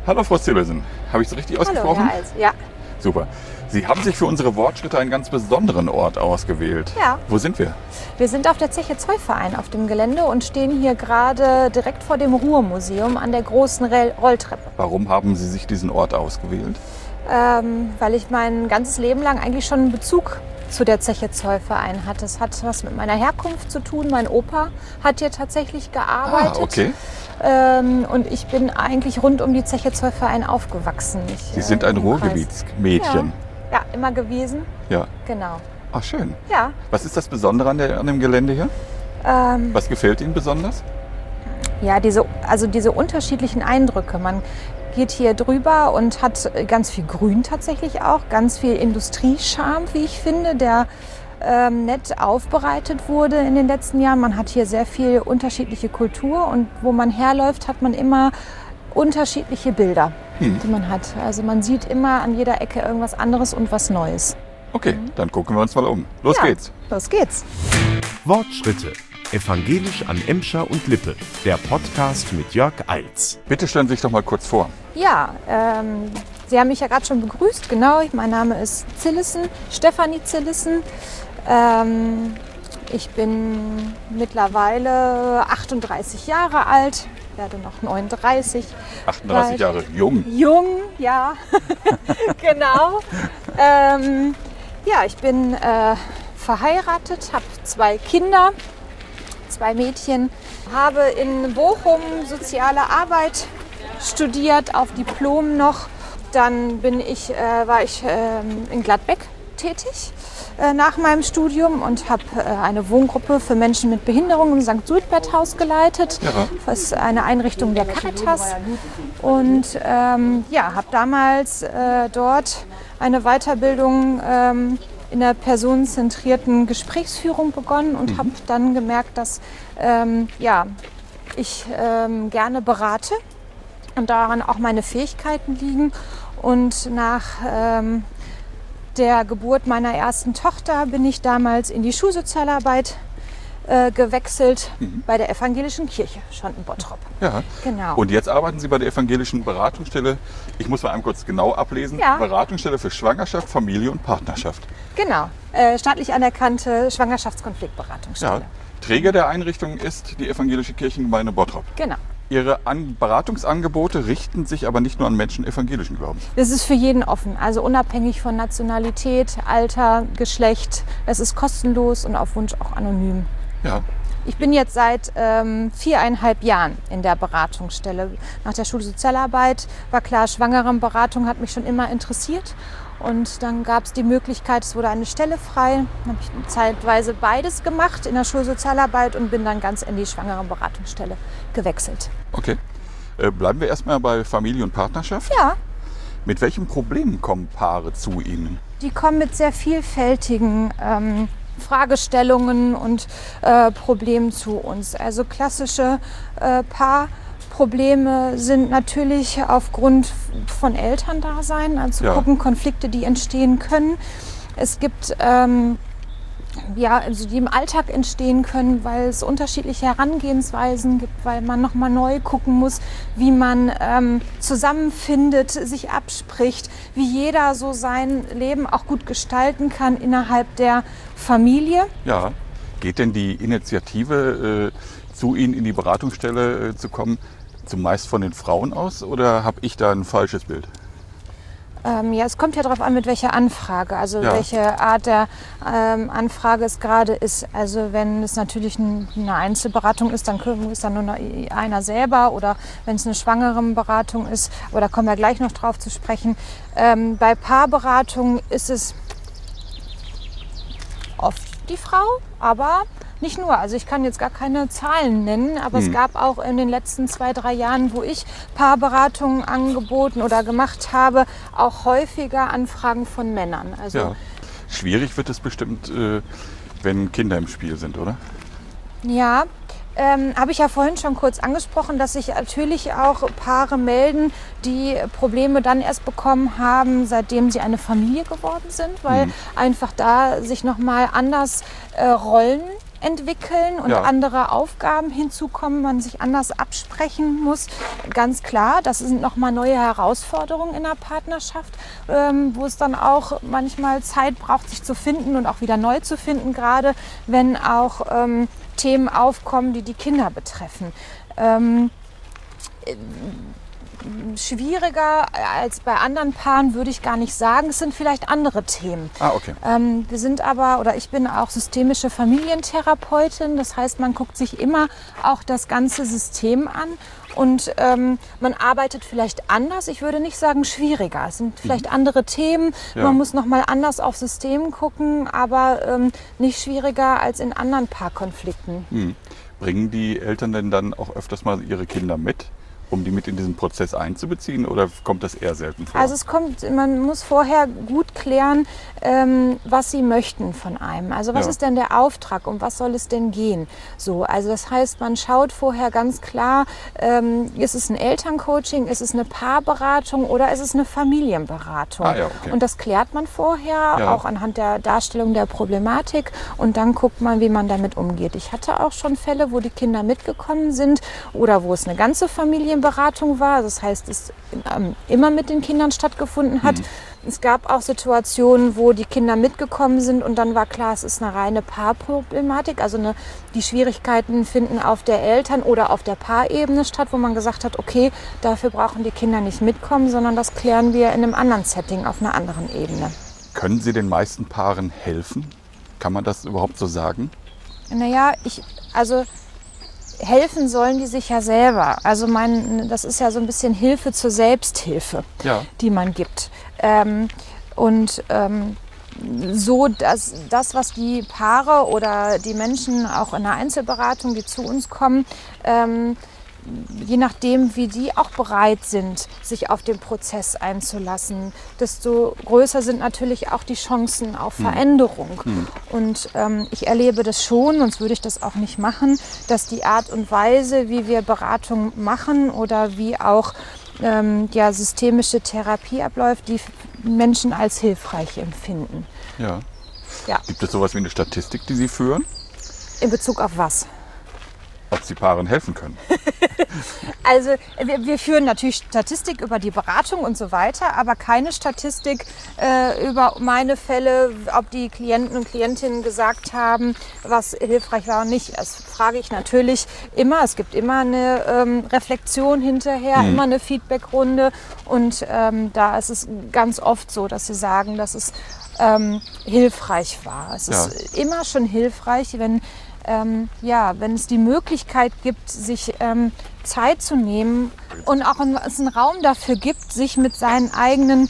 Hallo Frau Zillesen, habe ich es richtig ausgesprochen? Hallo, Herr Eils. Ja. Super. Sie haben sich für unsere Wortschritte einen ganz besonderen Ort ausgewählt. Ja. Wo sind wir? Wir sind auf der Zeche Zollverein auf dem Gelände und stehen hier gerade direkt vor dem Ruhrmuseum an der großen Rolltreppe. Warum haben Sie sich diesen Ort ausgewählt? Weil ich mein ganzes Leben lang eigentlich schon einen Bezug zu der Zeche Zollverein hatte. Es hat was mit meiner Herkunft zu tun. Mein Opa hat hier tatsächlich gearbeitet. Okay. Und ich bin eigentlich rund um die Zeche Zollverein aufgewachsen. Sie sind ein Ruhrgebietsmädchen. Ja, immer gewesen. Ja. Genau. Ach, schön. Ja. Was ist das Besondere an dem Gelände hier? Was gefällt Ihnen besonders? Ja, diese unterschiedlichen Eindrücke. Man geht hier drüber und hat ganz viel Grün tatsächlich auch, ganz viel Industriescharme, wie ich finde, der nett aufbereitet wurde in den letzten Jahren. Man hat hier sehr viel unterschiedliche Kultur und wo man herläuft, hat man immer unterschiedliche Bilder, die man hat. Also man sieht immer an jeder Ecke irgendwas anderes und was Neues. Okay, dann gucken wir uns mal um. Los geht's. Los geht's. Wortschritte. Evangelisch an Emscher und Lippe. Der Podcast mit Jörg Eils. Bitte stellen Sie sich doch mal kurz vor. Ja, Sie haben mich ja gerade schon begrüßt. Genau, mein Name ist Zillessen, Stefanie Zillessen. Ich bin mittlerweile 38 Jahre alt, werde noch 39. 38 Jahre, jung. Jung, ja, genau. Ja, ich bin verheiratet, habe 2 Kinder, 2 Mädchen, habe in Bochum soziale Arbeit studiert, auf Diplom noch. Dann war ich in Gladbeck tätig nach meinem Studium und habe eine Wohngruppe für Menschen mit Behinderung im St. Suitbert-Haus geleitet. Ja. Das ist eine Einrichtung der Caritas. Und habe damals dort eine Weiterbildung in der personenzentrierten Gesprächsführung begonnen und habe dann gemerkt, dass ich gerne berate und daran auch meine Fähigkeiten liegen. Und nach der Geburt meiner ersten Tochter bin ich damals in die Schulsozialarbeit gewechselt bei der Evangelischen Kirche, schon in Bottrop. Ja, genau. Und jetzt arbeiten Sie bei der Evangelischen Beratungsstelle, ich muss mal einmal kurz genau ablesen, Ja. Beratungsstelle für Schwangerschaft, Familie und Partnerschaft. Genau, staatlich anerkannte Schwangerschaftskonfliktberatungsstelle. Ja. Träger der Einrichtung ist die Evangelische Kirchengemeinde Bottrop. Genau. Ihre Beratungsangebote richten sich aber nicht nur an Menschen evangelischen Glaubens. Das ist für jeden offen, also unabhängig von Nationalität, Alter, Geschlecht. Es ist kostenlos und auf Wunsch auch anonym. Ja. Ich bin jetzt seit 4,5 Jahren in der Beratungsstelle. Nach der Schulsozialarbeit war klar, Schwangerenberatung hat mich schon immer interessiert. Und dann gab es die Möglichkeit, es wurde eine Stelle frei. Dann habe ich zeitweise beides gemacht in der Schulsozialarbeit und bin dann ganz in die Schwangerenberatungsstelle gewechselt. Okay. Bleiben wir erstmal bei Familie und Partnerschaft. Ja, Mit welchen Problemen kommen Paare zu Ihnen? die kommen mit sehr vielfältigen Fragestellungen und Problemen zu uns. Also klassische Paarprobleme sind natürlich aufgrund von Elterndasein, also gucken Konflikte, die entstehen können. Es gibt die im Alltag entstehen können, weil es unterschiedliche Herangehensweisen gibt, weil man nochmal neu gucken muss, wie man zusammenfindet, sich abspricht, wie jeder so sein Leben auch gut gestalten kann innerhalb der Familie. Ja. Geht denn die Initiative, zu Ihnen in die Beratungsstelle zu kommen, zumeist von den Frauen aus oder habe ich da ein falsches Bild? Es kommt ja darauf an, mit welcher Anfrage, also welche Art der Anfrage es gerade ist. Also wenn es natürlich eine Einzelberatung ist, dann ist dann nur einer selber, oder wenn es eine Schwangerenberatung ist, aber da kommen wir gleich noch drauf zu sprechen. Bei Paarberatungen ist es oft die Frau, aber nicht nur. Also ich kann jetzt gar keine Zahlen nennen, aber es gab auch in den letzten 2-3 Jahren, wo ich Paarberatungen angeboten oder gemacht habe, auch häufiger Anfragen von Männern. Also Schwierig wird es bestimmt, wenn Kinder im Spiel sind, oder? Ja, habe ich ja vorhin schon kurz angesprochen, dass sich natürlich auch Paare melden, die Probleme dann erst bekommen haben, seitdem sie eine Familie geworden sind, weil einfach da sich nochmal anders Rollen entwickeln und andere Aufgaben hinzukommen, man sich anders absprechen muss. Ganz klar, das sind nochmal neue Herausforderungen in der Partnerschaft, wo es dann auch manchmal Zeit braucht, sich zu finden und auch wieder neu zu finden, gerade wenn auch Themen aufkommen, die die Kinder betreffen. Schwieriger als bei anderen Paaren würde ich gar nicht sagen. Es sind vielleicht andere Themen. Okay. Wir sind aber, oder ich bin auch systemische Familientherapeutin. Das heißt, man guckt sich immer auch das ganze System an und man arbeitet vielleicht anders. Ich würde nicht sagen schwieriger. Es sind vielleicht andere Themen. Ja. Man muss nochmal anders auf System gucken, aber nicht schwieriger als in anderen Paarkonflikten. Bringen die Eltern denn dann auch öfters mal ihre Kinder mit, um die mit in diesen Prozess einzubeziehen, oder kommt das eher selten vor? Also man muss vorher gut klären, was sie möchten von einem. Also was ist denn der Auftrag, um was soll es denn gehen? So, also das heißt, man schaut vorher ganz klar, ist es ein Elterncoaching, ist es eine Paarberatung oder ist es eine Familienberatung? Okay. Und das klärt man vorher, auch anhand der Darstellung der Problematik, und dann guckt man, wie man damit umgeht. Ich hatte auch schon Fälle, wo die Kinder mitgekommen sind oder wo es eine ganze Familienberatung war. Das heißt, es immer mit den Kindern stattgefunden hat. Es gab auch Situationen, wo die Kinder mitgekommen sind und dann war klar, es ist eine reine Paarproblematik. Also die Schwierigkeiten finden auf der Eltern- oder auf der Paarebene statt, wo man gesagt hat, okay, dafür brauchen die Kinder nicht mitkommen, sondern das klären wir in einem anderen Setting, auf einer anderen Ebene. Können Sie den meisten Paaren helfen? Kann man das überhaupt so sagen? Naja, helfen sollen die sich ja selber. Also das ist ja so ein bisschen Hilfe zur Selbsthilfe, die man gibt. So, dass das, was die Paare oder die Menschen auch in der Einzelberatung, die zu uns kommen, je nachdem, wie die auch bereit sind, sich auf den Prozess einzulassen, desto größer sind natürlich auch die Chancen auf Veränderung. Und ich erlebe das schon, sonst würde ich das auch nicht machen, dass die Art und Weise, wie wir Beratung machen oder wie auch systemische Therapie abläuft, die Menschen als hilfreich empfinden. Ja. Gibt es sowas wie eine Statistik, die Sie führen? In Bezug auf was? Ob Sie Paaren helfen können? Also wir führen natürlich Statistik über die Beratung und so weiter, aber keine Statistik über meine Fälle, ob die Klienten und Klientinnen gesagt haben, was hilfreich war und nicht. Das frage ich natürlich immer. Es gibt immer eine Reflexion hinterher, immer eine Feedbackrunde, und da ist es ganz oft so, dass sie sagen, dass es hilfreich war. Es ist immer schon hilfreich, wenn es die Möglichkeit gibt, sich Zeit zu nehmen und auch es einen Raum dafür gibt, sich mit seinen eigenen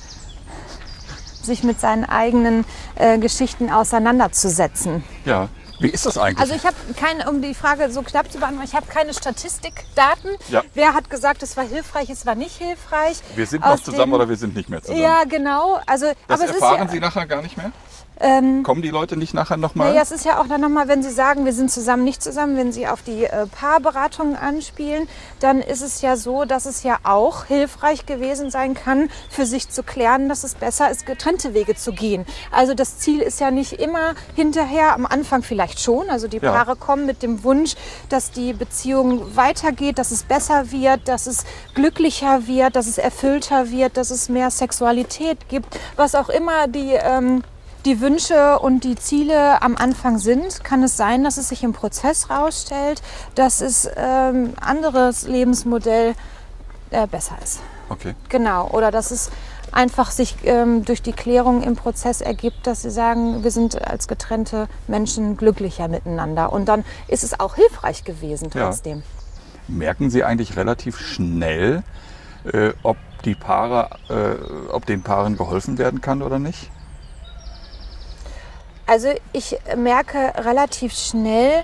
Geschichten auseinanderzusetzen. Ja. Wie ist das eigentlich? Also ich habe um die Frage so knapp zu beantworten, ich habe keine Statistikdaten. Ja. Wer hat gesagt, es war hilfreich, es war nicht hilfreich? Wir sind noch zusammen oder wir sind nicht mehr zusammen? Ja, genau. Also, das erfahren Sie nachher gar nicht mehr? Kommen die Leute nicht nachher nochmal? Ja, es ist ja auch dann nochmal, wenn Sie sagen, wir sind zusammen, nicht zusammen, wenn Sie auf die Paarberatungen anspielen, dann ist es ja so, dass es ja auch hilfreich gewesen sein kann, für sich zu klären, dass es besser ist, getrennte Wege zu gehen. Also das Ziel ist ja nicht immer hinterher, am Anfang vielleicht schon, also die Paare kommen mit dem Wunsch, dass die Beziehung weitergeht, dass es besser wird, dass es glücklicher wird, dass es erfüllter wird, dass es mehr Sexualität gibt, was auch immer die Wünsche und die Ziele am Anfang sind, kann es sein, dass es sich im Prozess rausstellt, dass es anderes Lebensmodell besser ist. Okay. Genau. Oder dass es einfach sich durch die Klärung im Prozess ergibt, dass sie sagen, wir sind als getrennte Menschen glücklicher miteinander. Und dann ist es auch hilfreich gewesen trotzdem. Ja. Merken Sie eigentlich relativ schnell, ob den Paaren geholfen werden kann oder nicht? Also ich merke relativ schnell,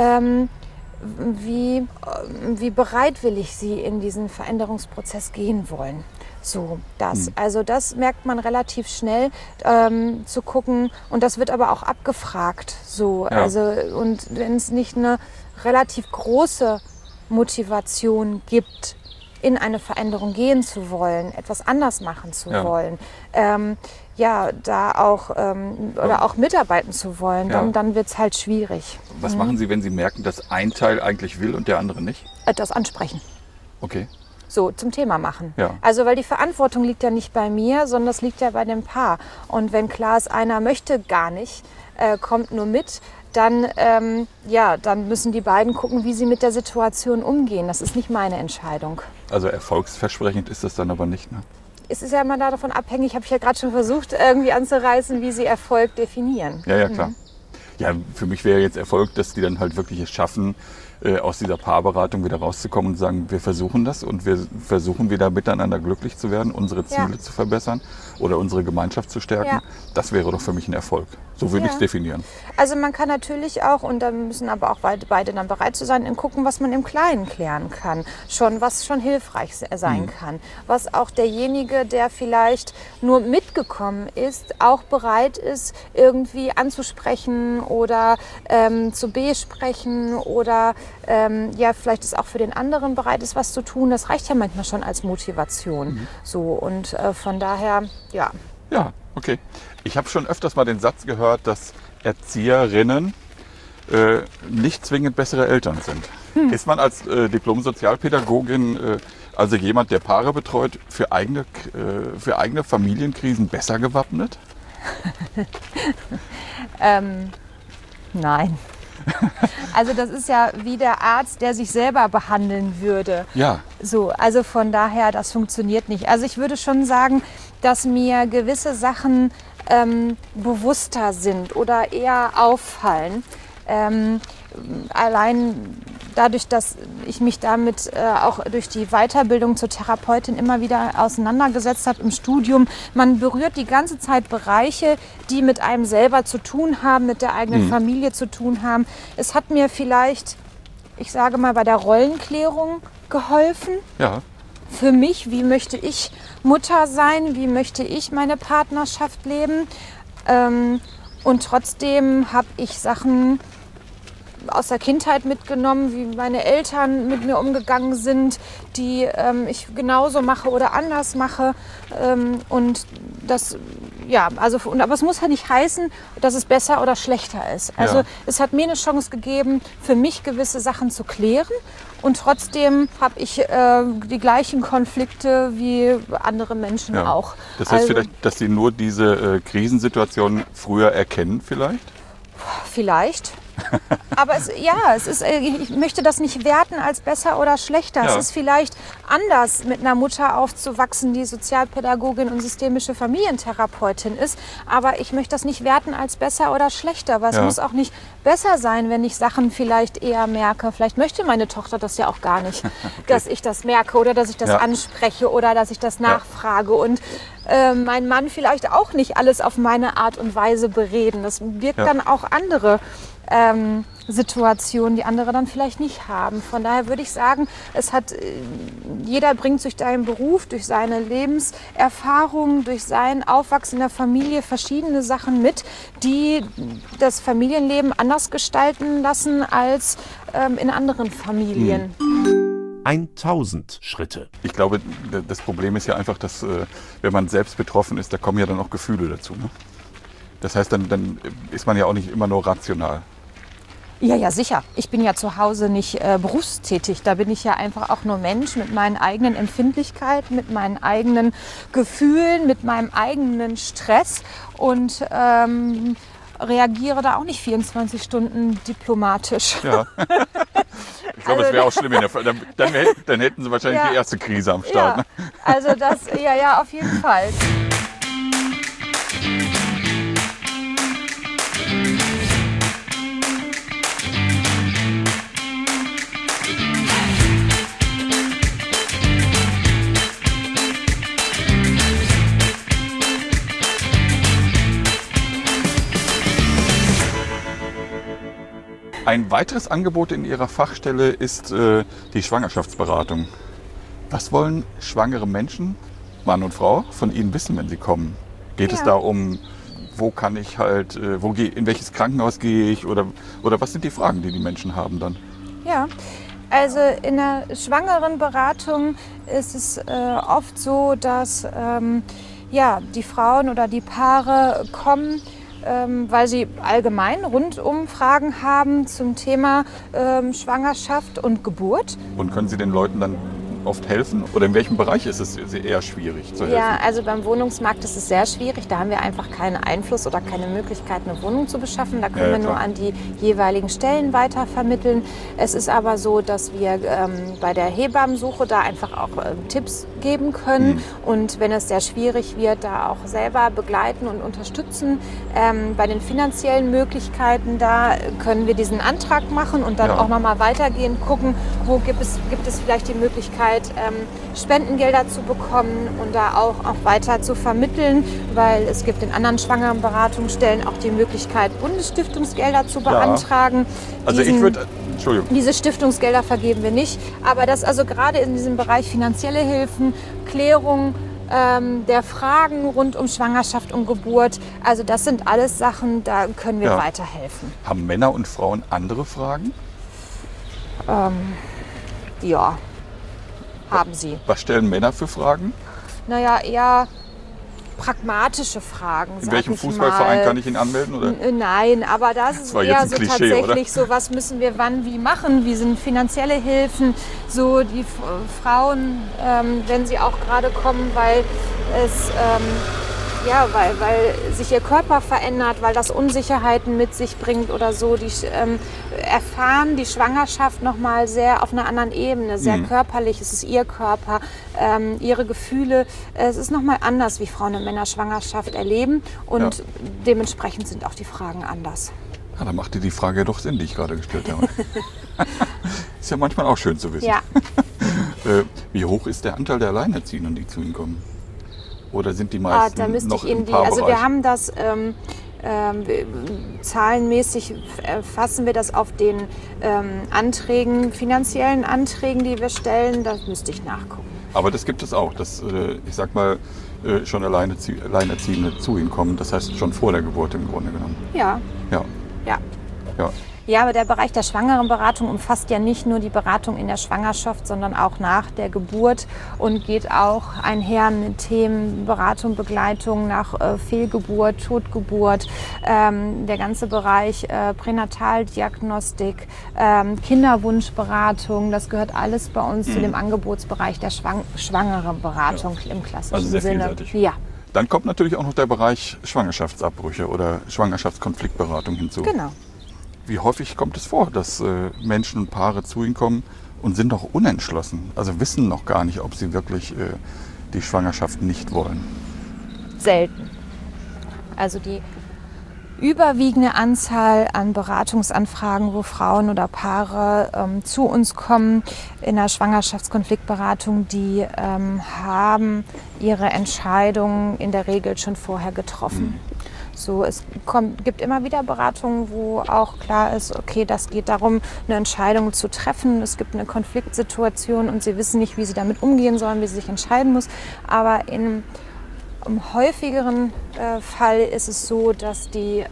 wie bereitwillig sie in diesen Veränderungsprozess gehen wollen. So, das. Also das merkt man relativ schnell, zu gucken, und das wird aber auch abgefragt. So, also, und wenn es nicht eine relativ große Motivation gibt, in eine Veränderung gehen zu wollen, etwas anders machen zu wollen, da auch oder auch mitarbeiten zu wollen, dann wird es halt schwierig. Was machen Sie, wenn Sie merken, dass ein Teil eigentlich will und der andere nicht? Das ansprechen. Okay. So, zum Thema machen. Ja. Also, weil die Verantwortung liegt ja nicht bei mir, sondern das liegt ja bei dem Paar. Und wenn klar ist, einer möchte gar nicht, kommt nur mit, dann müssen die beiden gucken, wie sie mit der Situation umgehen. Das ist nicht meine Entscheidung. Also erfolgsversprechend ist das dann aber nicht, ne? Es ist ja immer davon abhängig, habe ich ja gerade schon versucht, irgendwie anzureißen, wie sie Erfolg definieren. Ja, klar. Ja, für mich wäre jetzt Erfolg, dass die dann halt wirklich es schaffen, aus dieser Paarberatung wieder rauszukommen und sagen, wir versuchen das und wir versuchen wieder miteinander glücklich zu werden, unsere Ziele zu verbessern oder unsere Gemeinschaft zu stärken. Ja. Das wäre doch für mich ein Erfolg. So würde ich es definieren. Also man kann natürlich auch, und da müssen aber auch beide dann bereit zu sein, gucken, was man im Kleinen klären kann. Was schon hilfreich sein kann. Was auch derjenige, der vielleicht nur mitgekommen ist, auch bereit ist, irgendwie anzusprechen oder zu besprechen oder vielleicht ist auch für den anderen bereit ist, was zu tun. Das reicht ja manchmal schon als Motivation. So, und von daher, ja. Ja, okay. Ich habe schon öfters mal den Satz gehört, dass Erzieherinnen nicht zwingend bessere Eltern sind. Ist man als Diplom-Sozialpädagogin, also jemand, der Paare betreut, für eigene Familienkrisen besser gewappnet? Nein. Also das ist ja wie der Arzt, der sich selber behandeln würde. Ja. So, also von daher, das funktioniert nicht. Also ich würde schon sagen, dass mir gewisse Sachen bewusster sind oder eher auffallen. Allein dadurch, dass ich mich damit auch durch die Weiterbildung zur Therapeutin immer wieder auseinandergesetzt habe im Studium. Man berührt die ganze Zeit Bereiche, die mit einem selber zu tun haben, mit der eigenen Familie zu tun haben. Es hat mir vielleicht, ich sage mal, bei der Rollenklärung geholfen. Ja. Für mich, wie möchte ich Mutter sein, wie möchte ich meine Partnerschaft leben. Und trotzdem habe ich Sachen aus der Kindheit mitgenommen, wie meine Eltern mit mir umgegangen sind, die ich genauso mache oder anders mache. Und das, aber es muss ja nicht heißen, dass es besser oder schlechter ist. Also es hat mir eine Chance gegeben, für mich gewisse Sachen zu klären. Und trotzdem habe ich die gleichen Konflikte wie andere Menschen auch. Das heißt vielleicht, dass Sie nur diese Krisensituationen früher erkennen vielleicht? Vielleicht. Aber ich möchte das nicht werten als besser oder schlechter. Ja. Es ist vielleicht anders, mit einer Mutter aufzuwachsen, die Sozialpädagogin und systemische Familientherapeutin ist. Aber ich möchte das nicht werten als besser oder schlechter. Weil es muss auch nicht besser sein, wenn ich Sachen vielleicht eher merke. Vielleicht möchte meine Tochter das ja auch gar nicht, dass ich das merke oder dass ich das anspreche oder dass ich das nachfrage. Und mein Mann vielleicht auch nicht alles auf meine Art und Weise bereden. Das birgt dann auch andere Situationen, die andere dann vielleicht nicht haben. Von daher würde ich sagen, jeder bringt durch seinen Beruf, durch seine Lebenserfahrung, durch sein Aufwachsen in der Familie verschiedene Sachen mit, die das Familienleben anders gestalten lassen als in anderen Familien. 1000 Schritte. Ich glaube, das Problem ist ja einfach, dass wenn man selbst betroffen ist, da kommen ja dann auch Gefühle dazu. Ne? Das heißt, dann ist man ja auch nicht immer nur rational. Ja, sicher. Ich bin ja zu Hause nicht berufstätig. Da bin ich ja einfach auch nur Mensch mit meinen eigenen Empfindlichkeiten, mit meinen eigenen Gefühlen, mit meinem eigenen Stress und reagiere da auch nicht 24 Stunden diplomatisch. Ja. Ich glaube, es wäre auch schlimm. Dann hätten Sie wahrscheinlich die erste Krise am Start. Ja. Ne? Also das, auf jeden Fall. Ein weiteres Angebot in Ihrer Fachstelle ist die Schwangerschaftsberatung. Was wollen schwangere Menschen, Mann und Frau, von Ihnen wissen, wenn sie kommen? Geht es da um, wo kann ich halt, in welches Krankenhaus gehe ich oder was sind die Fragen, die die Menschen haben dann? Ja, Also in der Schwangerenberatung ist es oft so, dass die Frauen oder die Paare kommen, weil sie allgemein rundum Fragen haben zum Thema Schwangerschaft und Geburt. Und können Sie den Leuten dann oft helfen? Oder in welchem Bereich ist es eher schwierig zu helfen? Ja, also beim Wohnungsmarkt ist es sehr schwierig. Da haben wir einfach keinen Einfluss oder keine Möglichkeit, eine Wohnung zu beschaffen. Da können wir nur an die jeweiligen Stellen weitervermitteln. Es ist aber so, dass wir bei der Hebammensuche da einfach auch Tipps geben können. Und wenn es sehr schwierig wird, da auch selber begleiten und unterstützen. Bei den finanziellen Möglichkeiten, da können wir diesen Antrag machen und dann auch nochmal weitergehen, gucken, wo gibt es vielleicht die Möglichkeit, Spendengelder zu bekommen und da auch weiter zu vermitteln, weil es gibt in anderen Schwangerenberatungsstellen auch die Möglichkeit, Bundesstiftungsgelder zu beantragen. Also Entschuldigung. Diese Stiftungsgelder vergeben wir nicht, aber das also gerade in diesem Bereich finanzielle Hilfen, Klärung der Fragen rund um Schwangerschaft und Geburt, also das sind alles Sachen, da können wir weiterhelfen. Haben Männer und Frauen andere Fragen? Ja. Haben sie. Was stellen Männer für Fragen? Naja, eher pragmatische Fragen. In welchem Fußballverein kann ich ihn anmelden? Oder? Nein, aber das ist eher so Klischee, tatsächlich so, was müssen wir wann wie machen? Wie sind finanzielle Hilfen? So die Frauen, wenn sie auch gerade kommen, weil es weil sich ihr Körper verändert, weil das Unsicherheiten mit sich bringt oder so, die erfahren die Schwangerschaft nochmal sehr auf einer anderen Ebene, sehr körperlich, es ist ihr Körper, ihre Gefühle, es ist nochmal anders, wie Frauen und Männer Schwangerschaft erleben und dementsprechend sind auch die Fragen anders. Ja, dann macht dir die Frage ja doch Sinn, die ich gerade gestellt habe. Ist ja manchmal auch schön zu wissen. Ja. Wie hoch ist der Anteil der Alleinerziehenden, die zu Ihnen kommen? Oder sind die meisten noch im Paarbereich? Also wir haben das zahlenmäßig fassen wir das auf den finanziellen Anträgen, die wir stellen. Das müsste ich nachgucken. Aber das gibt es auch, dass ich sag mal schon Alleinerziehende zu Ihnen kommen. Das heißt schon vor der Geburt im Grunde genommen. Ja. Ja, aber der Bereich der Schwangerenberatung umfasst ja nicht nur die Beratung in der Schwangerschaft, sondern auch nach der Geburt und geht auch einher mit Themen Beratung, Begleitung nach Fehlgeburt, Totgeburt, der ganze Bereich Pränataldiagnostik, Kinderwunschberatung, das gehört alles bei uns zu dem Angebotsbereich der Schwangerenberatung im klassischen also sehr Sinne. Vielseitig. Ja. Dann kommt natürlich auch noch der Bereich Schwangerschaftsabbrüche oder Schwangerschaftskonfliktberatung hinzu. Genau. Wie häufig kommt es vor, dass Menschen und Paare zu Ihnen kommen und sind noch unentschlossen, also wissen noch gar nicht, ob sie wirklich die Schwangerschaft nicht wollen? Selten. Also die überwiegende Anzahl an Beratungsanfragen, wo Frauen oder Paare zu uns kommen in der Schwangerschaftskonfliktberatung, die haben ihre Entscheidung in der Regel schon vorher getroffen. So, es gibt immer wieder Beratungen, wo auch klar ist, okay, das geht darum, eine Entscheidung zu treffen. Es gibt eine Konfliktsituation und sie wissen nicht, wie sie damit umgehen sollen, wie sie sich entscheiden muss. Aber im häufigeren Fall ist es so, dass die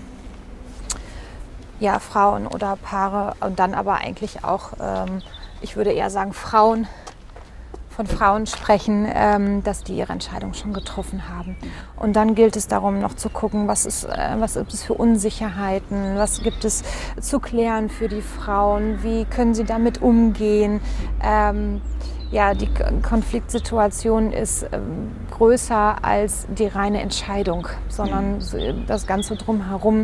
Frauen oder Paare und dann aber eigentlich auch, ich würde eher sagen von Frauen sprechen, dass die ihre Entscheidung schon getroffen haben. Und dann gilt es darum, noch zu gucken, was gibt es für Unsicherheiten, was gibt es zu klären für die Frauen, wie können sie damit umgehen. Die Konfliktsituation ist größer als die reine Entscheidung, sondern das Ganze drumherum,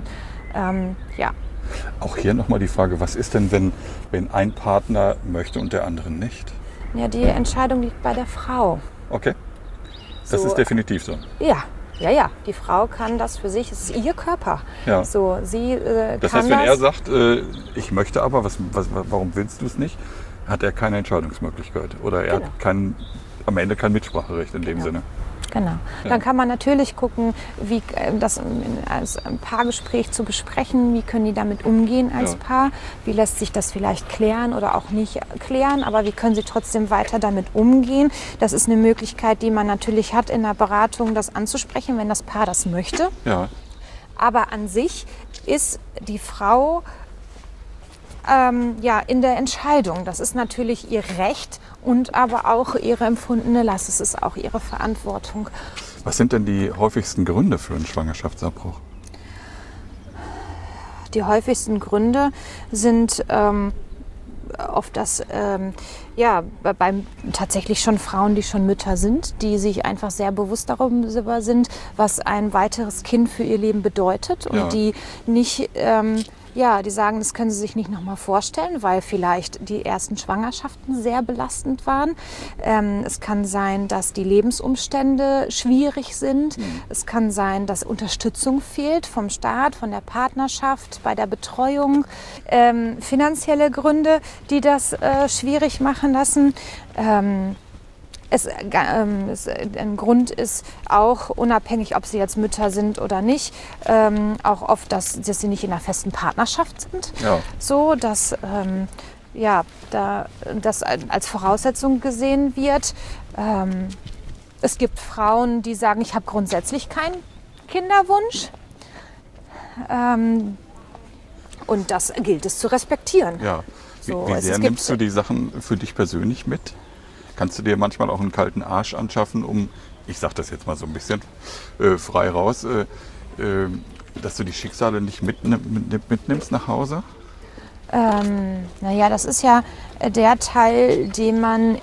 Auch hier nochmal die Frage, was ist denn, wenn ein Partner möchte und der andere nicht? Ja, die Entscheidung liegt bei der Frau. Okay, das ist definitiv so. Ja, die Frau kann das für sich, es ist ihr Körper. Ja. So, sie das heißt, wenn er sagt, ich möchte aber, warum willst du es nicht, hat er keine Entscheidungsmöglichkeit oder er hat am Ende kein Mitspracherecht in dem Sinne. Genau. Ja. Dann kann man natürlich gucken, wie das als Paargespräch zu besprechen, wie können die damit umgehen als Paar, wie lässt sich das vielleicht klären oder auch nicht klären, aber wie können sie trotzdem weiter damit umgehen. Das ist eine Möglichkeit, die man natürlich hat in der Beratung, das anzusprechen, wenn das Paar das möchte. Ja. Aber an sich ist die Frau in der Entscheidung. Das ist natürlich ihr Recht und aber auch ihre empfundene Last. Es ist auch ihre Verantwortung. Was sind denn die häufigsten Gründe für einen Schwangerschaftsabbruch? Die häufigsten Gründe sind oft tatsächlich schon Frauen, die schon Mütter sind, die sich einfach sehr bewusst darüber sind, was ein weiteres Kind für ihr Leben bedeutet und die nicht, die sagen, das können sie sich nicht nochmal vorstellen, weil vielleicht die ersten Schwangerschaften sehr belastend waren. Es kann sein, dass die Lebensumstände schwierig sind. Es kann sein, dass Unterstützung fehlt vom Staat, von der Partnerschaft, bei der Betreuung. Finanzielle Gründe, die das schwierig machen lassen. Ein Grund ist auch, unabhängig, ob sie jetzt Mütter sind oder nicht, auch oft, dass sie nicht in einer festen Partnerschaft sind. Ja. So, dass das als Voraussetzung gesehen wird. Es gibt Frauen, die sagen, ich habe grundsätzlich keinen Kinderwunsch. Und das gilt es zu respektieren. Ja. Wie sehr nimmst du die Sachen für dich persönlich mit? Kannst du dir manchmal auch einen kalten Arsch anschaffen, um, ich sage das jetzt mal so ein bisschen frei raus, dass du die Schicksale nicht mitnimmst nach Hause? Das ist ja der Teil, den man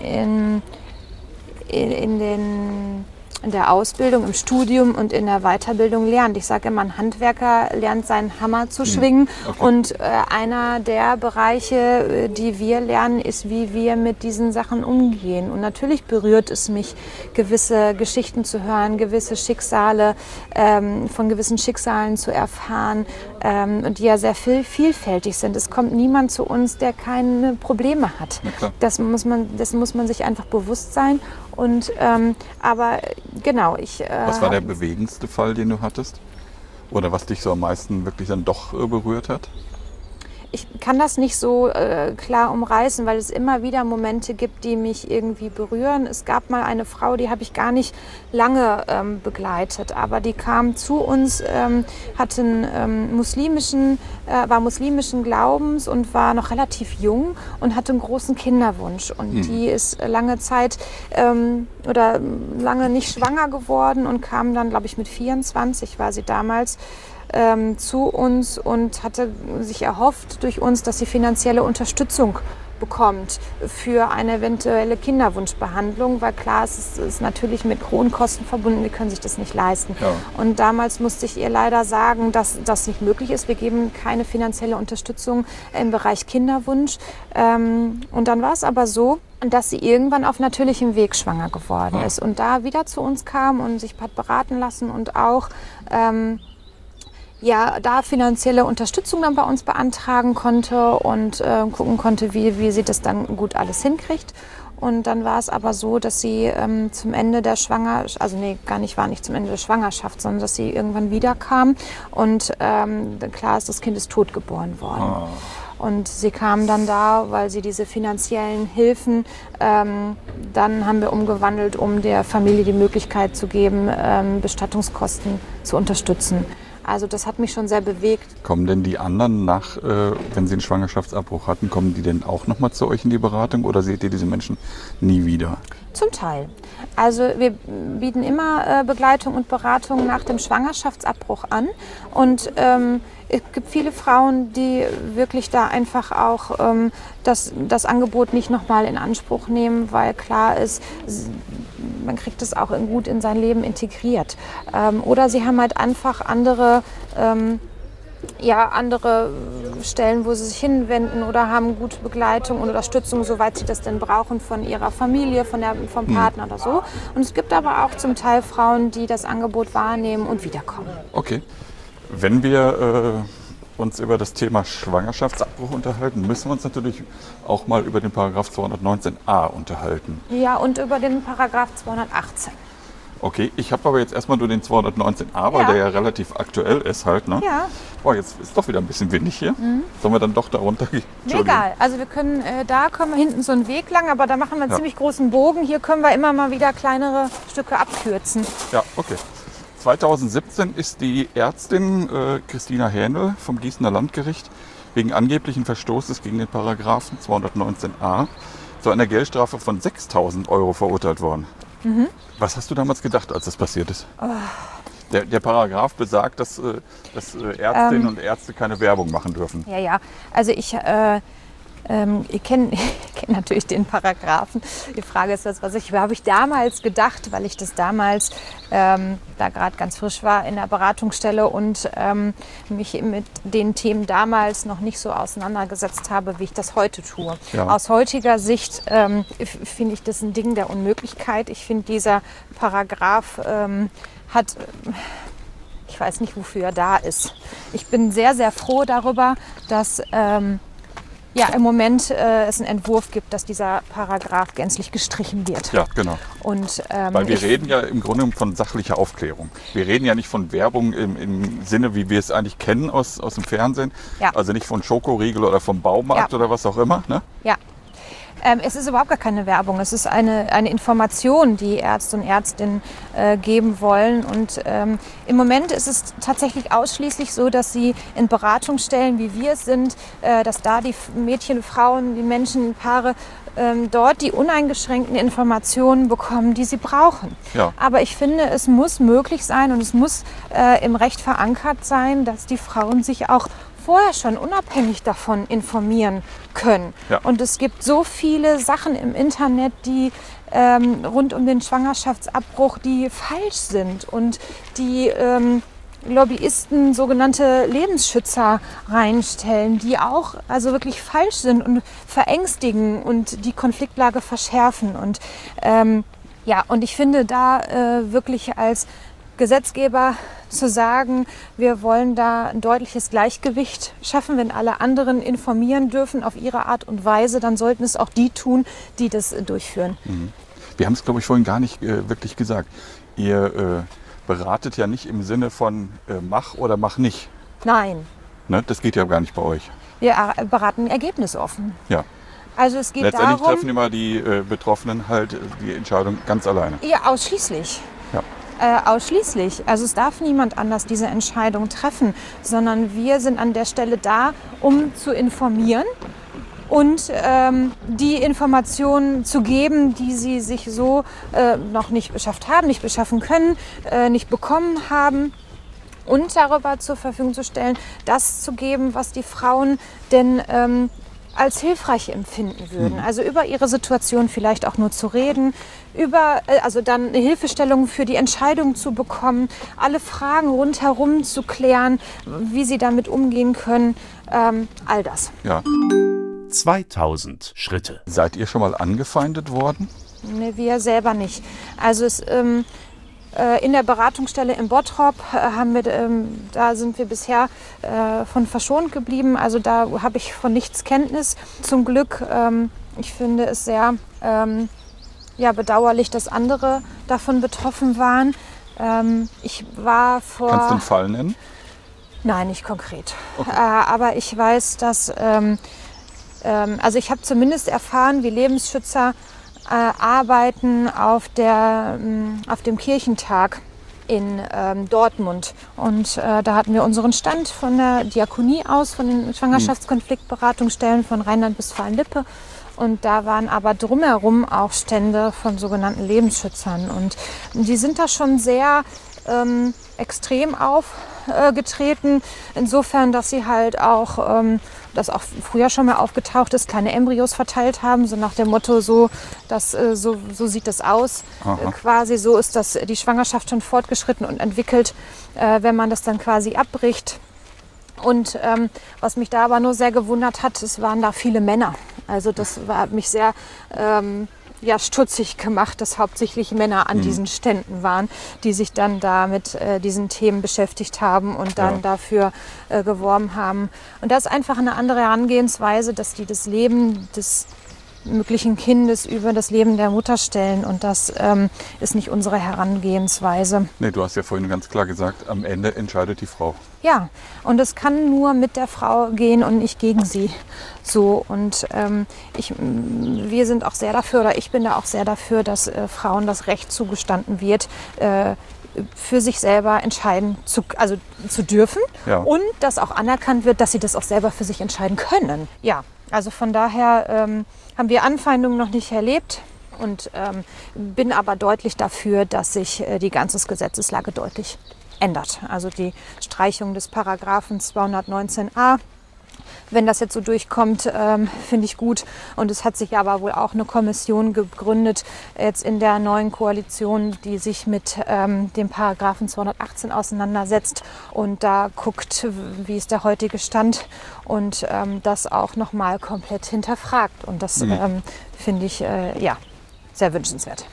in der Ausbildung, im Studium und in der Weiterbildung lernt. Ich sage immer, ein Handwerker lernt seinen Hammer zu schwingen. Okay. Und einer der Bereiche, die wir lernen, ist, wie wir mit diesen Sachen umgehen. Und natürlich berührt es mich, gewisse Geschichten zu hören, gewisse Schicksale, von gewissen Schicksalen zu erfahren, und die ja sehr vielfältig sind. Es kommt niemand zu uns, der keine Probleme hat. Dessen muss man sich einfach bewusst sein. Und aber genau, was war der bewegendste Fall, den du hattest? Oder was dich so am meisten wirklich dann doch berührt hat? Ich kann das nicht so klar umreißen, weil es immer wieder Momente gibt, die mich irgendwie berühren. Es gab mal eine Frau, die habe ich gar nicht lange begleitet, aber die kam zu uns, war muslimischen Glaubens und war noch relativ jung und hatte einen großen Kinderwunsch. Und die ist lange Zeit lange nicht schwanger geworden und kam dann, glaube ich, mit 24 war sie damals, zu uns und hatte sich erhofft durch uns, dass sie finanzielle Unterstützung bekommt für eine eventuelle Kinderwunschbehandlung, weil klar, es ist natürlich mit hohen Kosten verbunden, wir können sich das nicht leisten. Ja. Und damals musste ich ihr leider sagen, dass das nicht möglich ist. Wir geben keine finanzielle Unterstützung im Bereich Kinderwunsch. Und dann war es aber so, dass sie irgendwann auf natürlichem Weg schwanger geworden ist und da wieder zu uns kam und sich hat beraten lassen und auch da finanzielle Unterstützung dann bei uns beantragen konnte und gucken konnte, wie sie das dann gut alles hinkriegt. Und dann war es aber so, dass sie zum Ende der Schwangerschaft, nicht zum Ende der Schwangerschaft, sondern dass sie irgendwann wiederkam und klar ist, das Kind ist tot geboren worden. Oh. Und sie kam dann da, weil sie diese finanziellen Hilfen, dann haben wir umgewandelt, um der Familie die Möglichkeit zu geben, Bestattungskosten zu unterstützen. Also das hat mich schon sehr bewegt. Kommen denn die anderen wenn sie einen Schwangerschaftsabbruch hatten, kommen die denn auch nochmal zu euch in die Beratung oder seht ihr diese Menschen nie wieder? Zum Teil. Also wir bieten immer Begleitung und Beratung nach dem Schwangerschaftsabbruch an und es gibt viele Frauen, die wirklich da einfach auch das Angebot nicht nochmal in Anspruch nehmen, weil klar ist, man kriegt es auch gut in sein Leben integriert. Oder sie haben halt einfach andere Stellen, wo sie sich hinwenden oder haben gute Begleitung und Unterstützung, soweit sie das denn brauchen von ihrer Familie, vom Partner oder so. Und es gibt aber auch zum Teil Frauen, die das Angebot wahrnehmen und wiederkommen. Okay. Wenn wir uns über das Thema Schwangerschaftsabbruch unterhalten, müssen wir uns natürlich auch mal über den Paragraph 219a unterhalten. Ja, und über den Paragraph 218. Okay, ich habe aber jetzt erstmal nur den 219a, weil der ja relativ aktuell ist halt, ne? Ja. Boah, jetzt ist doch wieder ein bisschen windig hier. Sollen wir dann doch da runter gehen? Egal, also wir können, da können wir hinten so einen Weg lang, aber da machen wir einen ziemlich großen Bogen. Hier können wir immer mal wieder kleinere Stücke abkürzen. Ja, okay. 2017 ist die Ärztin Christina Hähnel vom Gießener Landgericht wegen angeblichen Verstoßes gegen den Paragraphen 219a zu einer Geldstrafe von 6.000 € verurteilt worden. Was hast du damals gedacht, als das passiert ist? Der Paragraph besagt, dass Ärztinnen und Ärzte keine Werbung machen dürfen. Ja. Also ich kenn natürlich den Paragraphen. Die Frage ist, was habe ich damals gedacht, weil ich das damals da gerade ganz frisch war in der Beratungsstelle und mich mit den Themen damals noch nicht so auseinandergesetzt habe, wie ich das heute tue. Ja. Aus heutiger Sicht finde ich das ein Ding der Unmöglichkeit. Ich finde, dieser Paragraph hat... Ich weiß nicht, wofür er da ist. Ich bin sehr, sehr froh darüber, dass im Moment es einen Entwurf gibt, dass dieser Paragraph gänzlich gestrichen wird. Ja, genau. Und, weil wir reden ja im Grunde von sachlicher Aufklärung. Wir reden ja nicht von Werbung im Sinne, wie wir es eigentlich kennen aus dem Fernsehen. Ja. Also nicht von Schokoriegel oder vom Baumarkt oder was auch immer. Ne? Ja. Es ist überhaupt gar keine Werbung. Es ist eine Information, die Ärzte und Ärztinnen geben wollen. Und im Moment ist es tatsächlich ausschließlich so, dass sie in Beratungsstellen, wie wir es sind, dass da die Mädchen, Frauen, die Menschen, Paare dort die uneingeschränkten Informationen bekommen, die sie brauchen. Ja. Aber ich finde, es muss möglich sein und es muss im Recht verankert sein, dass die Frauen sich auch vorher schon unabhängig davon informieren können. Ja. Und es gibt so viele Sachen im Internet, die rund um den Schwangerschaftsabbruch, die falsch sind und die Lobbyisten sogenannte Lebensschützer reinstellen, die auch also wirklich falsch sind und verängstigen und die Konfliktlage verschärfen. Und und ich finde da wirklich als Gesetzgeber zu sagen, wir wollen da ein deutliches Gleichgewicht schaffen. Wenn alle anderen informieren dürfen auf ihre Art und Weise, dann sollten es auch die tun, die das durchführen. Wir haben es, glaube ich, vorhin gar nicht wirklich gesagt. Ihr beratet ja nicht im Sinne von mach oder mach nicht. Nein. Ne? Das geht ja gar nicht bei euch. Wir beraten ergebnisoffen. Ja. Also es geht Letztendlich darum, treffen immer die Betroffenen halt die Entscheidung ganz alleine. Ja, ausschließlich. Ja. Ausschließlich. Also es darf niemand anders diese Entscheidung treffen, sondern wir sind an der Stelle da, um zu informieren und die Informationen zu geben, die sie sich so noch nicht beschafft haben, nicht beschaffen können, nicht bekommen haben. Und darüber zur Verfügung zu stellen, das zu geben, was die Frauen denn als hilfreich empfinden würden. Also über ihre Situation vielleicht auch nur zu reden, also dann eine Hilfestellung für die Entscheidung zu bekommen, alle Fragen rundherum zu klären, wie sie damit umgehen können, all das. Ja. 2000 Schritte. Seid ihr schon mal angefeindet worden? Nee, wir selber nicht. Also in der Beratungsstelle in Bottrop da sind wir bisher von verschont geblieben. Also da habe ich von nichts Kenntnis. Zum Glück, ich finde es sehr bedauerlich, dass andere davon betroffen waren. Ich war vor... Kannst du einen Fall nennen? Nein, nicht konkret. Okay. Aber ich weiß, dass... also ich habe zumindest erfahren, wie Lebensschützer arbeiten auf dem Kirchentag in Dortmund. Und da hatten wir unseren Stand von der Diakonie aus, von den Schwangerschaftskonfliktberatungsstellen von Rheinland-Westfalen-Lippe. Und da waren aber drumherum auch Stände von sogenannten Lebensschützern. Und die sind da schon sehr extrem aufgetreten, insofern, dass sie halt auch, das auch früher schon mal aufgetaucht ist, kleine Embryos verteilt haben, so nach dem Motto, so sieht das aus. Quasi so ist die Schwangerschaft schon fortgeschritten und entwickelt, wenn man das dann quasi abbricht. Und was mich da aber nur sehr gewundert hat, es waren da viele Männer. Also das hat mich sehr stutzig gemacht, dass hauptsächlich Männer an diesen Ständen waren, die sich dann da mit diesen Themen beschäftigt haben und dann dafür geworben haben. Und das ist einfach eine andere Herangehensweise, dass die das Leben des möglichen Kindes über das Leben der Mutter stellen. Und das ist nicht unsere Herangehensweise. Nee, du hast ja vorhin ganz klar gesagt, am Ende entscheidet die Frau. Ja, und es kann nur mit der Frau gehen und nicht gegen sie. So, und wir sind auch sehr dafür, oder ich bin da auch sehr dafür, dass Frauen das Recht zugestanden wird, für sich selber entscheiden zu dürfen und dass auch anerkannt wird, dass sie das auch selber für sich entscheiden können. Ja, also von daher haben wir Anfeindungen noch nicht erlebt und bin aber deutlich dafür, dass sich die ganze Gesetzeslage deutlich ändert. Also die Streichung des Paragraphen 219a, wenn das jetzt so durchkommt, finde ich gut. Und es hat sich aber wohl auch eine Kommission gegründet, jetzt in der neuen Koalition, die sich mit dem Paragraphen 218 auseinandersetzt und da guckt, wie ist der heutige Stand und das auch nochmal komplett hinterfragt. Und das finde ich sehr wünschenswert.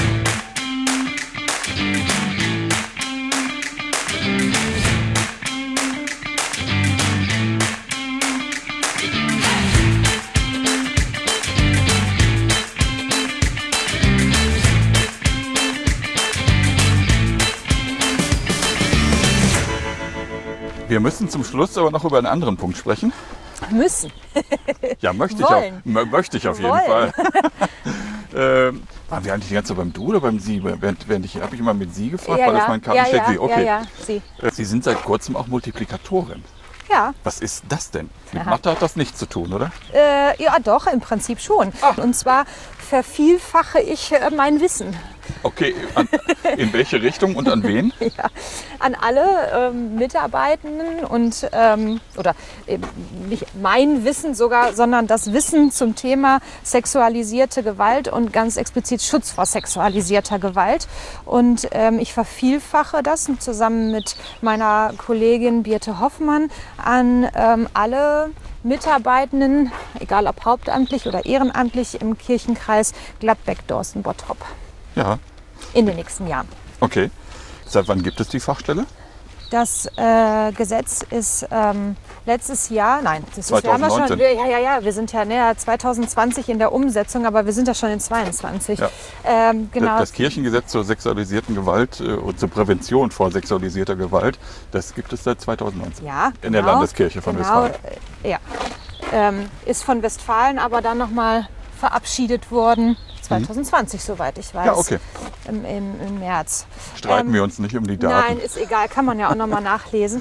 Wir müssen zum Schluss aber noch über einen anderen Punkt sprechen. Müssen. Ja, möchte ich auf jeden Fall. Waren wir eigentlich die ganze Zeit beim Du oder beim Sie? Habe ich immer mit Sie gefragt, weil das mein Kartensteck Sie. Okay. Ja, Sie. Sie sind seit kurzem auch Multiplikatorin. Ja. Was ist das denn? Mit Mathe hat das nichts zu tun, oder? Ja, doch, im Prinzip schon. Ach. Und zwar vervielfache ich mein Wissen. Okay, in welche Richtung und an wen? Ja, an alle Mitarbeitenden und oder nicht mein Wissen sogar, sondern das Wissen zum Thema sexualisierte Gewalt und ganz explizit Schutz vor sexualisierter Gewalt. Und ich vervielfache das zusammen mit meiner Kollegin Birte Hoffmann an alle Mitarbeitenden, egal ob hauptamtlich oder ehrenamtlich, im Kirchenkreis Gladbeck-Dorsten-Bottrop. Ja. In den nächsten Jahren. Okay. Seit wann gibt es die Fachstelle? Das Gesetz ist letztes Jahr, nein, das 2019. Wir sind ja 2020 in der Umsetzung, aber wir sind ja schon in 22. Ja. Genau. Das Kirchengesetz zur sexualisierten Gewalt und zur Prävention vor sexualisierter Gewalt, das gibt es seit 2019. Ja, in der Landeskirche von Westfalen. Ja. Ist von Westfalen aber dann nochmal verabschiedet worden. 2020, soweit ich weiß. Ja, okay. Im März. Streiten wir uns nicht um die Daten. Nein, ist egal, kann man ja auch nochmal nachlesen.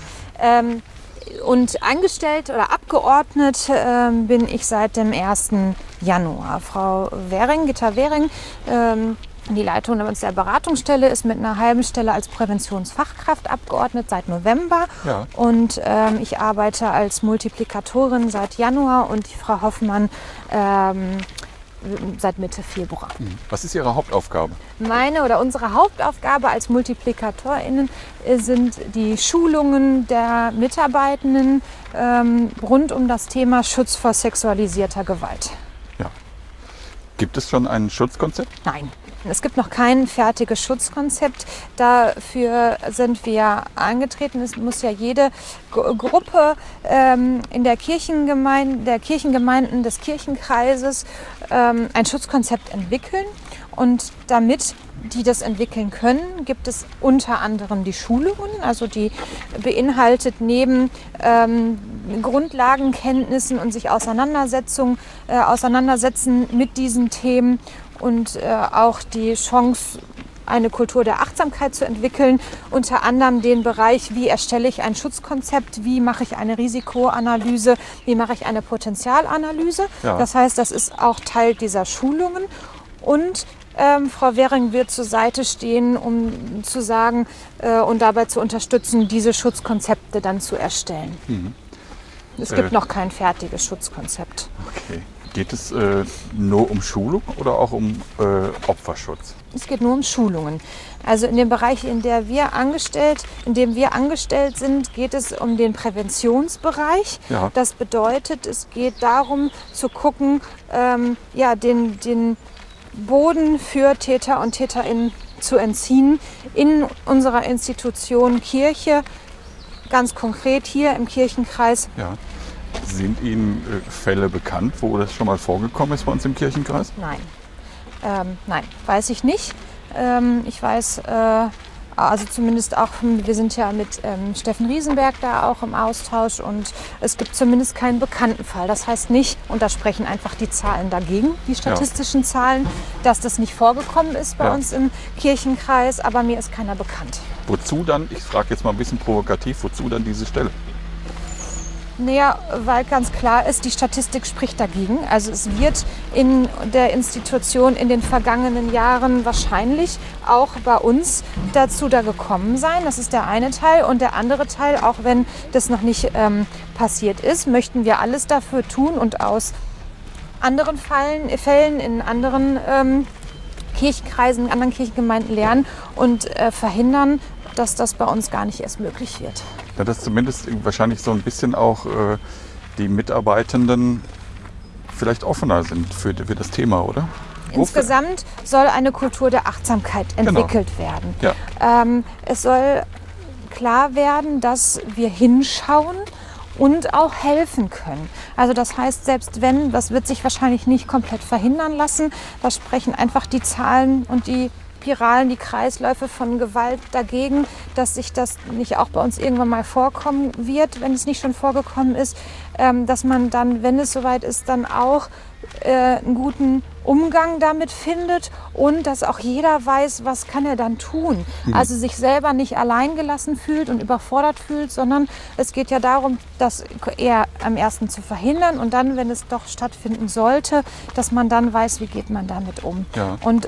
Und angestellt oder abgeordnet bin ich seit dem 1. Januar. Frau Gitta Währing, die Leitung der Beratungsstelle, ist mit einer halben Stelle als Präventionsfachkraft abgeordnet seit November. Ja. Und ich arbeite als Multiplikatorin seit Januar und die Frau Hoffmann seit Mitte Februar. Was ist Ihre Hauptaufgabe? Unsere Hauptaufgabe als MultiplikatorInnen sind die Schulungen der Mitarbeitenden rund um das Thema Schutz vor sexualisierter Gewalt. Ja. Gibt es schon ein Schutzkonzept? Nein. Es gibt noch kein fertiges Schutzkonzept. Dafür sind wir angetreten. Es muss ja jede Gruppe in der Kirchengemeinden des Kirchenkreises ein Schutzkonzept entwickeln. Und damit die das entwickeln können, gibt es unter anderem die Schulungen. Also die beinhaltet neben Grundlagenkenntnissen und sich auseinandersetzen mit diesen Themen und auch die Chance, eine Kultur der Achtsamkeit zu entwickeln, unter anderem den Bereich, wie erstelle ich ein Schutzkonzept, wie mache ich eine Risikoanalyse, wie mache ich eine Potenzialanalyse. Ja. Das heißt, das ist auch Teil dieser Schulungen. Und Frau Währing wird zur Seite stehen, um zu sagen und dabei zu unterstützen, diese Schutzkonzepte dann zu erstellen. Mhm. Es gibt noch kein fertiges Schutzkonzept. Okay. Geht es nur um Schulung oder auch um Opferschutz? Es geht nur um Schulungen. Also in dem Bereich, in dem wir angestellt sind, geht es um den Präventionsbereich. Ja. Das bedeutet, es geht darum zu gucken, den Boden für Täter und Täterinnen zu entziehen in unserer Institution Kirche, ganz konkret hier im Kirchenkreis. Ja. Sind Ihnen Fälle bekannt, wo das schon mal vorgekommen ist bei uns im Kirchenkreis? Nein, weiß ich nicht. Ich weiß Also zumindest auch, wir sind ja mit Steffen Riesenberg da auch im Austausch und es gibt zumindest keinen bekannten Fall. Das heißt nicht, und da sprechen einfach die Zahlen dagegen, die statistischen Zahlen, dass das nicht vorgekommen ist bei uns im Kirchenkreis, aber mir ist keiner bekannt. Wozu dann, ich frage jetzt mal ein bisschen provokativ, wozu dann diese Stelle? Naja, weil ganz klar ist, die Statistik spricht dagegen. Also es wird in der Institution in den vergangenen Jahren wahrscheinlich auch bei uns dazu da gekommen sein. Das ist der eine Teil. Und der andere Teil, auch wenn das noch nicht passiert ist, möchten wir alles dafür tun und aus anderen Fällen in anderen Kirchenkreisen, in anderen Kirchengemeinden lernen und verhindern, dass das bei uns gar nicht erst möglich wird. Ja, dass zumindest wahrscheinlich so ein bisschen auch die Mitarbeitenden vielleicht offener sind für das Thema, oder? Insgesamt soll eine Kultur der Achtsamkeit entwickelt werden. Ja. Es soll klar werden, dass wir hinschauen und auch helfen können. Also das heißt, selbst wenn, das wird sich wahrscheinlich nicht komplett verhindern lassen, da sprechen einfach die Zahlen und die Spiralen, die Kreisläufe von Gewalt dagegen, dass sich das nicht auch bei uns irgendwann mal vorkommen wird, wenn es nicht schon vorgekommen ist, dass man dann, wenn es soweit ist, dann auch einen guten Umgang damit findet und dass auch jeder weiß, was kann er dann tun. Also sich selber nicht alleingelassen fühlt und überfordert fühlt, sondern es geht ja darum, das eher am ersten zu verhindern und dann, wenn es doch stattfinden sollte, dass man dann weiß, wie geht man damit um. Ja. Und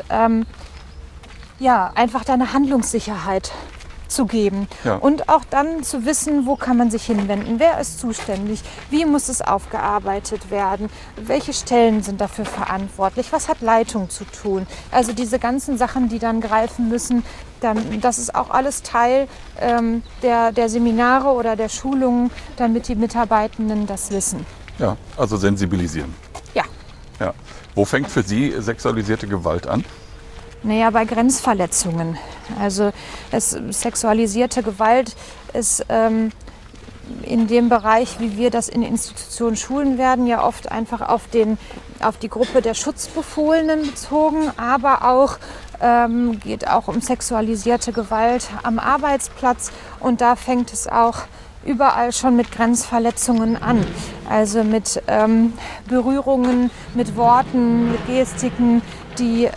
einfach deine Handlungssicherheit zu geben und auch dann zu wissen, wo kann man sich hinwenden, wer ist zuständig, wie muss es aufgearbeitet werden, welche Stellen sind dafür verantwortlich, was hat Leitung zu tun. Also diese ganzen Sachen, die dann greifen müssen, das ist auch alles Teil der Seminare oder der Schulungen, damit die Mitarbeitenden das wissen. Ja, also sensibilisieren. Ja. Wo fängt für Sie sexualisierte Gewalt an? Naja, bei Grenzverletzungen. Also sexualisierte Gewalt ist in dem Bereich, wie wir das in Institutionen schulen werden, ja oft einfach auf die Gruppe der Schutzbefohlenen bezogen, aber auch geht auch um sexualisierte Gewalt am Arbeitsplatz und da fängt es auch überall schon mit Grenzverletzungen an. Also mit Berührungen, mit Worten, mit Gestiken, die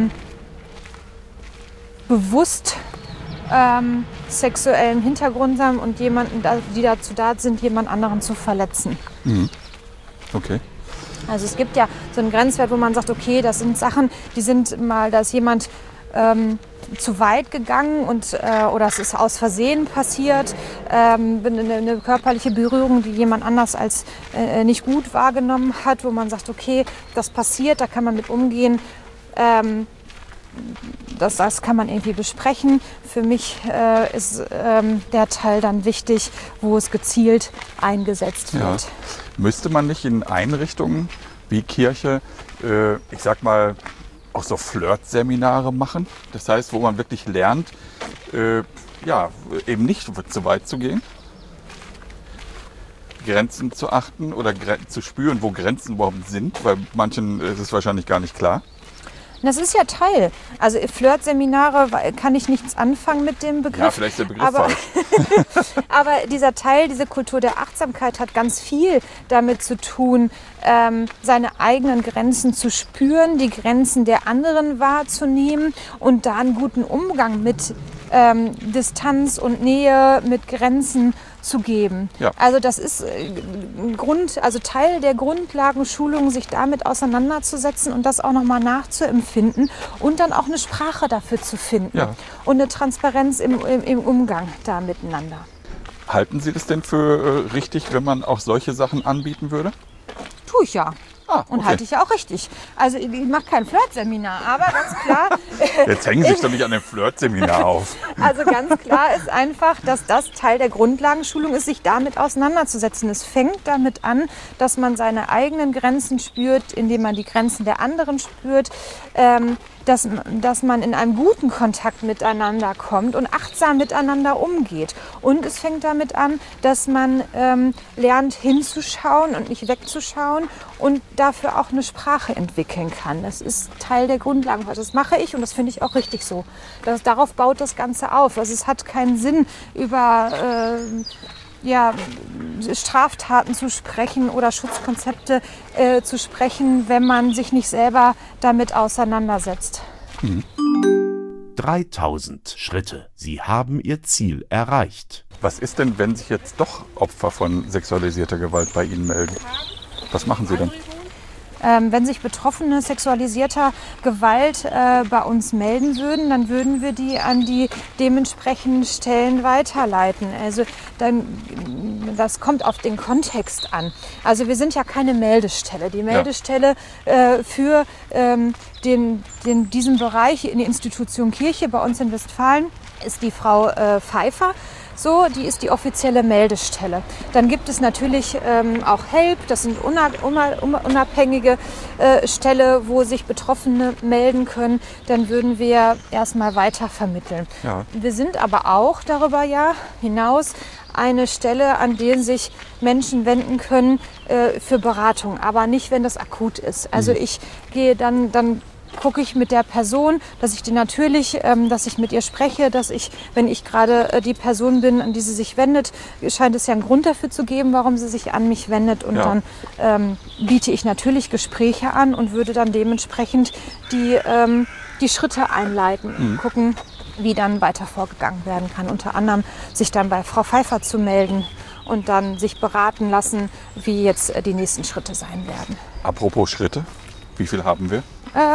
bewusst sexuellen Hintergrund haben und jemanden, die dazu da sind, jemand anderen zu verletzen. Okay. Also es gibt ja so einen Grenzwert, wo man sagt, okay, das sind Sachen, da ist jemand zu weit gegangen oder es ist aus Versehen passiert, eine körperliche Berührung, die jemand anders als nicht gut wahrgenommen hat, wo man sagt, okay, das passiert, da kann man mit umgehen. Das kann man irgendwie besprechen. Für mich ist der Teil dann wichtig, wo es gezielt eingesetzt wird. Ja. Müsste man nicht in Einrichtungen wie Kirche, ich sag mal, auch so Flirt-Seminare machen? Das heißt, wo man wirklich lernt, eben nicht zu weit zu gehen, Grenzen zu achten oder zu spüren, wo Grenzen überhaupt sind, weil manchen ist es wahrscheinlich gar nicht klar. Das ist ja Teil. Also Flirt-Seminare kann ich nichts anfangen mit dem Begriff. Ja, vielleicht ist der Begriff falsch. Aber dieser Teil, diese Kultur der Achtsamkeit hat ganz viel damit zu tun, seine eigenen Grenzen zu spüren, die Grenzen der anderen wahrzunehmen und da einen guten Umgang mit Distanz und Nähe, mit Grenzen zu geben. Ja. Also das ist Teil der Grundlagenschulung, sich damit auseinanderzusetzen und das auch nochmal nachzuempfinden und dann auch eine Sprache dafür zu finden und eine Transparenz im Umgang da miteinander. Halten Sie das denn für richtig, wenn man auch solche Sachen anbieten würde? Tue ich ja. Okay. Und halte ich ja auch richtig. Also ich mache kein Flirt-Seminar, aber ganz klar... Jetzt hängen Sie sich doch nicht an dem Flirt-Seminar auf. Also ganz klar ist einfach, dass das Teil der Grundlagenschulung ist, sich damit auseinanderzusetzen. Es fängt damit an, dass man seine eigenen Grenzen spürt, indem man die Grenzen der anderen spürt, dass man in einem guten Kontakt miteinander kommt und achtsam miteinander umgeht. Und es fängt damit an, dass man lernt hinzuschauen und nicht wegzuschauen und dafür auch eine Sprache entwickeln kann. Das ist Teil der Grundlagen. Das mache ich und das finde ich auch richtig so. Darauf baut das Ganze auf. Also es hat keinen Sinn, über Straftaten zu sprechen oder Schutzkonzepte zu sprechen, wenn man sich nicht selber damit auseinandersetzt. 3000 Schritte. Sie haben Ihr Ziel erreicht. Was ist denn, wenn sich jetzt doch Opfer von sexualisierter Gewalt bei Ihnen melden? Was machen Sie dann? Wenn sich Betroffene sexualisierter Gewalt bei uns melden würden, dann würden wir die an die dementsprechenden Stellen weiterleiten. Also das kommt auf den Kontext an. Also wir sind ja keine Meldestelle. Die Meldestelle für diesen Bereich in der Institution Kirche bei uns in Westfalen ist die Frau Pfeiffer. Die ist die offizielle Meldestelle. Dann gibt es natürlich auch HELP, das sind unabhängige Stelle, wo sich Betroffene melden können. Dann würden wir erstmal weitervermitteln. Ja. Wir sind aber auch darüber hinaus eine Stelle, an der sich Menschen wenden können für Beratung, aber nicht, wenn das akut ist. Also ich gehe dann gucke ich mit der Person, dass ich dass ich mit ihr spreche, dass ich, wenn ich gerade die Person bin, an die sie sich wendet, scheint es ja einen Grund dafür zu geben, warum sie sich an mich wendet. Und dann biete ich natürlich Gespräche an und würde dann dementsprechend die Schritte einleiten, gucken, wie dann weiter vorgegangen werden kann. Unter anderem sich dann bei Frau Pfeiffer zu melden und dann sich beraten lassen, wie jetzt die nächsten Schritte sein werden. Apropos Schritte, wie viel haben wir?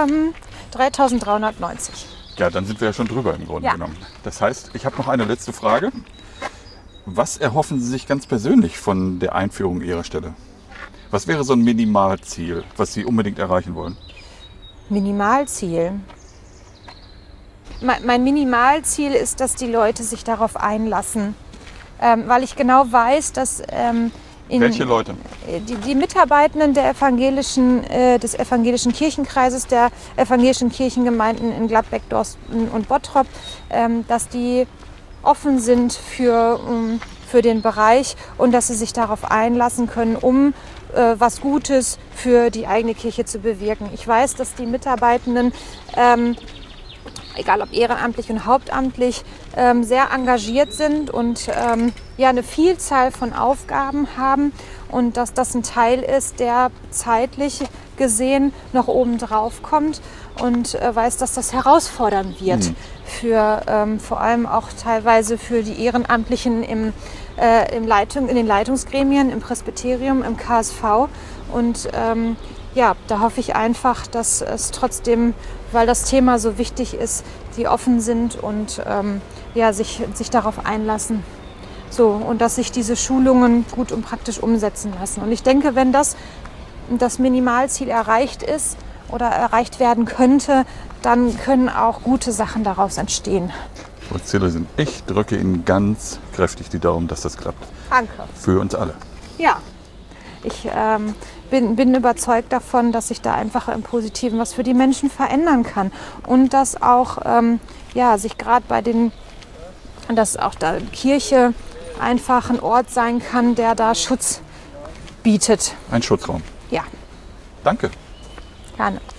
3390. Ja, dann sind wir ja schon drüber im Grunde genommen. Das heißt, ich habe noch eine letzte Frage. Was erhoffen Sie sich ganz persönlich von der Einführung Ihrer Stelle? Was wäre so ein Minimalziel, was Sie unbedingt erreichen wollen? Minimalziel? Mein Minimalziel ist, dass die Leute sich darauf einlassen. Weil ich genau weiß, dass... Welche Leute? Die Mitarbeitenden des evangelischen Kirchenkreises, der evangelischen Kirchengemeinden in Gladbeck, Dorsten und Bottrop, dass die offen sind für den Bereich und dass sie sich darauf einlassen können, um was Gutes für die eigene Kirche zu bewirken. Ich weiß, dass die Mitarbeitenden, egal ob ehrenamtlich und hauptamtlich, sehr engagiert sind und eine Vielzahl von Aufgaben haben und dass das ein Teil ist, der zeitlich gesehen noch oben drauf kommt und weiß, dass das herausfordernd wird für vor allem auch teilweise für die Ehrenamtlichen in den Leitungsgremien, im Presbyterium, im KSV und da hoffe ich einfach, dass es trotzdem, weil das Thema so wichtig ist, die offen sind und sich darauf einlassen. Und dass sich diese Schulungen gut und praktisch umsetzen lassen. Und ich denke, wenn das Minimalziel erreicht ist oder erreicht werden könnte, dann können auch gute Sachen daraus entstehen. Frau Zillerin, ich drücke Ihnen ganz kräftig die Daumen, dass das klappt. Danke. Für uns alle. Ja, ich bin überzeugt davon, dass sich da einfach im Positiven was für die Menschen verändern kann. Und dass auch sich gerade dass auch da Kirche einfach ein Ort sein kann, der da Schutz bietet. Ein Schutzraum. Ja. Danke. Gerne.